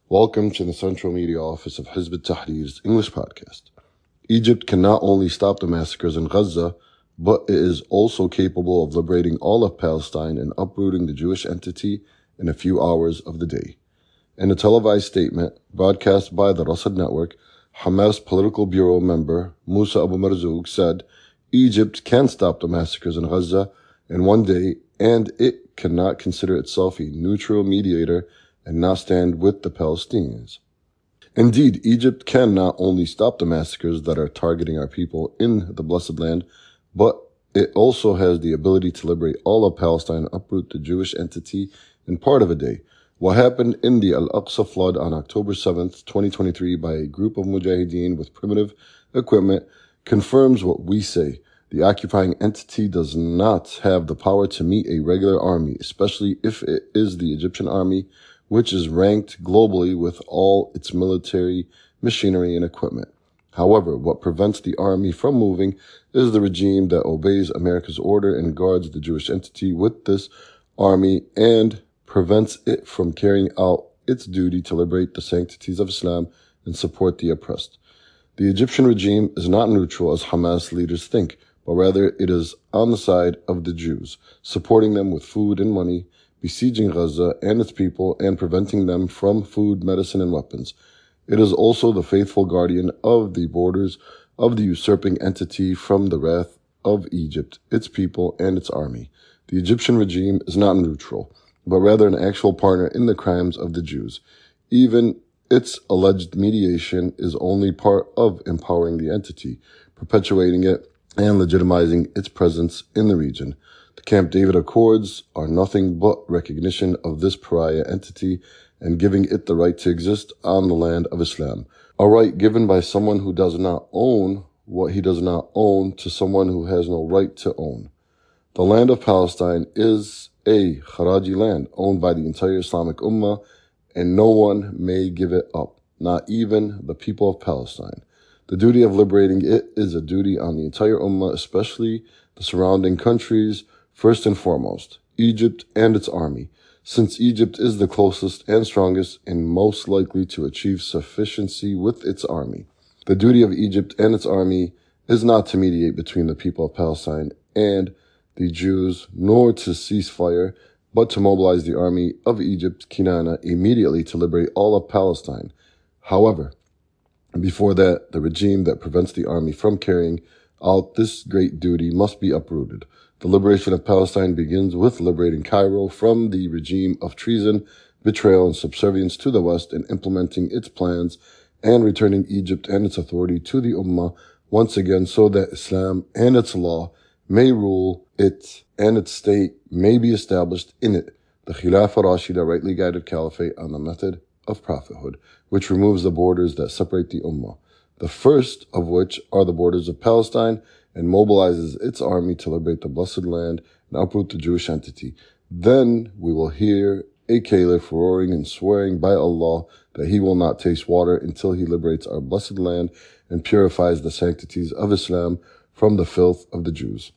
Welcome to the Central Media Office of Hizb ut-Tahrir's English podcast. Egypt can not only stop the massacres in Gaza, but it is also capable of liberating all of Palestine and uprooting the Jewish entity in a few hours of the day. In a televised statement broadcast by the Rasad Network, Hamas political bureau member Musa Abu Marzouk said, Egypt can stop the massacres in Gaza in one day, and it cannot consider itself a neutral mediator and not stand with the Palestinians. Indeed, Egypt can not only stop the massacres that are targeting our people in the Blessed Land, but it also has the ability to liberate all of Palestine and uproot the Jewish entity in part of a day. What happened in the Al-Aqsa flood on October 7th, 2023 by a group of mujahideen with primitive equipment confirms what we say. The occupying entity does not have the power to meet a regular army, especially if it is the Egyptian army, which is ranked globally with all its military machinery and equipment. However, what prevents the army from moving is the regime that obeys America's order and guards the Jewish entity with this army and prevents it from carrying out its duty to liberate the sanctities of Islam and support the oppressed. The Egyptian regime is not neutral as Hamas leaders think, but rather it is on the side of the Jews, supporting them with food and money, besieging Gaza and its people, and preventing them from food, medicine, and weapons. It is also the faithful guardian of the borders of the usurping entity from the wrath of Egypt, its people, and its army. The Egyptian regime is not neutral, but rather an actual partner in the crimes of the Jews. Even its alleged mediation is only part of empowering the entity, perpetuating it, and legitimizing its presence in the region. The Camp David Accords are nothing but recognition of this pariah entity and giving it the right to exist on the land of Islam. A right given by someone who does not own what he does not own to someone who has no right to own. The land of Palestine is a Kharaji land owned by the entire Islamic Ummah, and no one may give it up, not even the people of Palestine. The duty of liberating it is a duty on the entire Ummah, especially the surrounding countries, first and foremost, Egypt and its army, since Egypt is the closest and strongest and most likely to achieve sufficiency with its army. The duty of Egypt and its army is not to mediate between the people of Palestine and the Jews, nor to cease fire, but to mobilize the army of Egypt, Kinana, immediately to liberate all of Palestine. However, before that, the regime that prevents the army from carrying out this great duty must be uprooted. The liberation of Palestine begins with liberating Cairo from the regime of treason, betrayal, and subservience to the West and implementing its plans and returning Egypt and its authority to the Ummah once again so that Islam and its law may rule it and its state may be established in it. The Khilafah Rashida rightly guided caliphate on the method of prophethood, which removes the borders that separate the Ummah, the first of which are the borders of Palestine, and mobilizes its army to liberate the Blessed Land and uproot the Jewish entity. Then we will hear a caliph roaring and swearing by Allah that he will not taste water until he liberates our Blessed Land and purifies the sanctities of Islam from the filth of the Jews.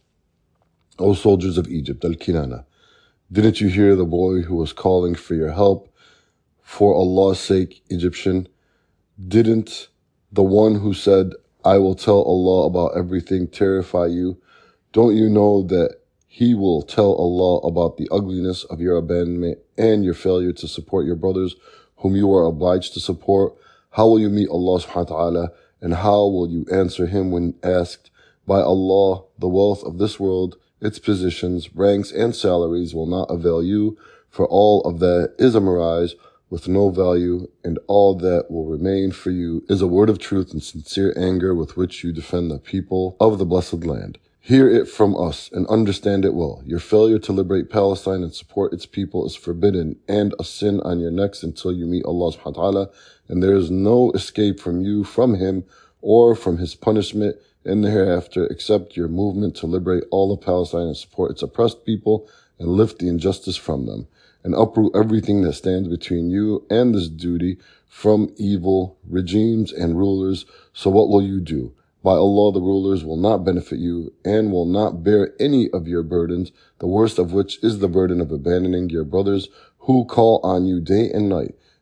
O soldiers of Egypt, Al-Kinana, didn't you hear the boy who was calling for your help? For Allah's sake, Egyptian, didn't the one who said, I will tell Allah about everything terrify you? Don't you know that He will tell Allah about the ugliness of your abandonment and your failure to support your brothers whom you are obliged to support? How will you meet Allah subhanahu wa ta'ala, and how will you answer Him when asked? By Allah, the wealth of this world, its positions, ranks, and salaries will not avail you, for all of that is a mirage with no value, and all that will remain for you is a word of truth and sincere anger with which you defend the people of the Blessed Land. Hear it from us and understand it well. Your failure to liberate Palestine and support its people is forbidden and a sin on your necks until you meet Allah subhanahu wa ta'ala, and there is no escape from you from Him or from His punishment in the hereafter except your movement to liberate all of Palestine and support its oppressed people and lift the injustice from them, and uproot everything that stands between you and this duty from evil regimes and rulers. So what will you do? By Allah, the rulers will not benefit you and will not bear any of your burdens, the worst of which is the burden of abandoning your brothers who call on you day and night.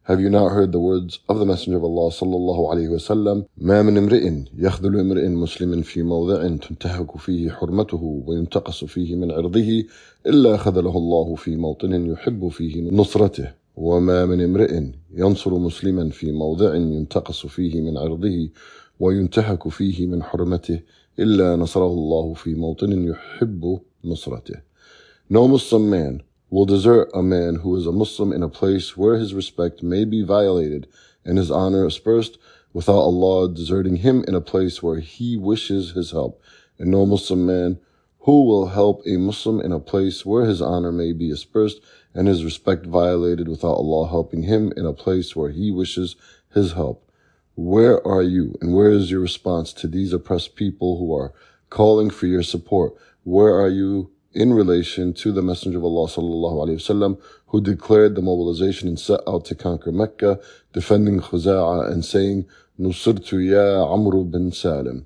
Have you not heard the words of the Messenger of Allah sallallahu alayhi wa sallam? ما من امرئ يخذل امرئ مسلم في موضع تنتهك فيه حرمته وينتقص فيه من عرضه إلا خذله الله في موطن يحب فيه نصرته وما من امرئ ينصر مسلما في موضع ينتقص فيه من عرضه وينتهك فيه من حرمته إلا نصره الله في موطن يحب نصرته. No Muslim man will desert a man who is a Muslim in a place where his respect may be violated and his honor aspersed, without Allah deserting him in a place where he wishes his help. And no Muslim man who will help a Muslim in a place where his honor may be aspersed and his respect violated, without Allah helping him in a place where he wishes his help. Where are you, and where is your response to these oppressed people who are calling for your support? Where are you in relation to the Messenger of Allah sallallahu alayhi wasallam, who declared the mobilization and set out to conquer Mecca, defending Khuza'a and saying, Nusirtu ya Amr bin Salim.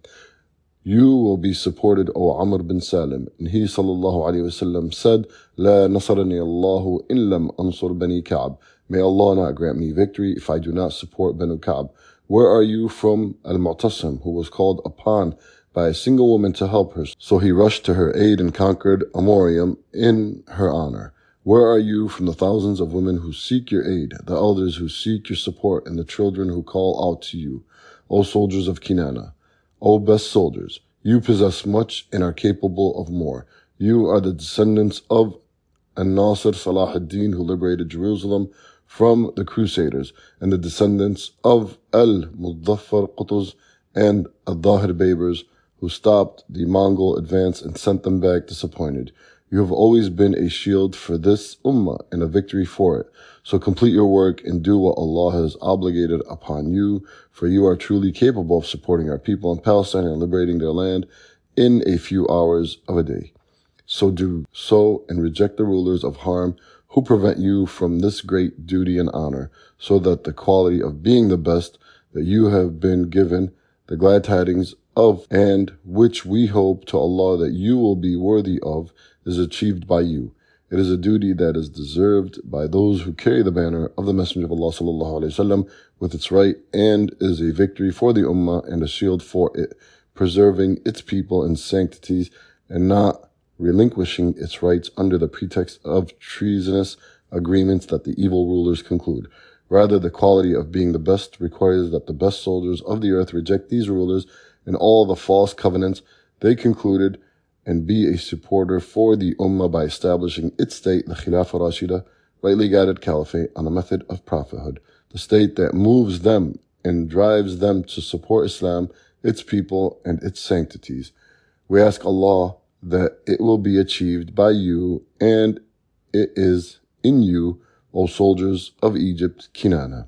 You will be supported, O Amr bin Salim. And he sallallahu alayhi wasallam said, La nasarani Allahu in lam ansur bani Ka'b. May Allah not grant me victory if I do not support Banu Ka'b. Where are you from Al-Mu'tasim, who was called upon by a single woman to help her? So he rushed to her aid and conquered Amorium in her honor. Where are you from the thousands of women who seek your aid, the elders who seek your support, and the children who call out to you? O soldiers of Kinana, O best soldiers, you possess much and are capable of more. You are the descendants of An-Nasir Salah ad-Din, who liberated Jerusalem from the Crusaders, and the descendants of Al-Muzaffar Qutuz and Al-Dahir Babers, who stopped the Mongol advance and sent them back disappointed. You have always been a shield for this ummah and a victory for it. So complete your work and do what Allah has obligated upon you, for you are truly capable of supporting our people in Palestine and liberating their land in a few hours of a day. So do so and reject the rulers of harm who prevent you from this great duty and honor, so that the quality of being the best that you have been given, the glad tidings of, and which we hope to Allah that you will be worthy of, is achieved by you. It is a duty that is deserved by those who carry the banner of the Messenger of Allah sallallahu alaihi wasallam with its right, and is a victory for the ummah and a shield for it, preserving its people in sanctities and not relinquishing its rights under the pretext of treasonous agreements that the evil rulers conclude. Rather, the quality of being the best requires that the best soldiers of the earth reject these rulers and all the false covenants they concluded, and be a supporter for the ummah by establishing its state, the Khilafah Rashida, rightly guided caliphate on the method of prophethood, the state that moves them and drives them to support Islam, its people, and its sanctities. We ask Allah that it will be achieved by you, and it is in you, O soldiers of Egypt, Kinana.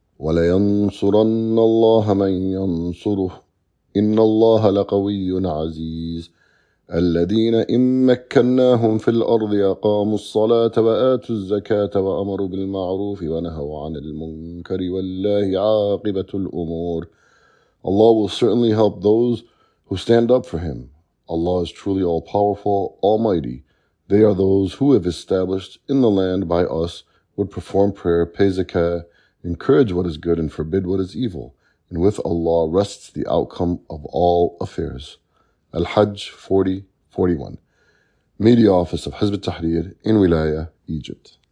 وَلَيَنْصُرَنَّ اللَّهَ مَنْ يَنْصُرُهُ إِنَّ اللَّهَ لَقَوِيٌّ عَزِيزٌ الَّذِينَ إِن مَّكَّنَّاهُمْ فِي الْأَرْضِ أَقَامُوا الصَّلَاةَ وَآتُوا الزَّكَاةَ وَأَمَرُوا بِالْمَعْرُوفِ وَنَهَوْا عَنِ الْمُنكَرِ وَلِلَّهِ عَاقِبَةُ الْأُمُورِ. Allah will certainly help those who stand up for Him. Allah is truly all-powerful, almighty. They are those who have established in the land by us, would perform prayer, pay zakah, encourage what is good and forbid what is evil. And with Allah rests the outcome of all affairs. Al-Hajj 40:41. Media Office of Hizb ut-Tahrir in Wilaya, Egypt.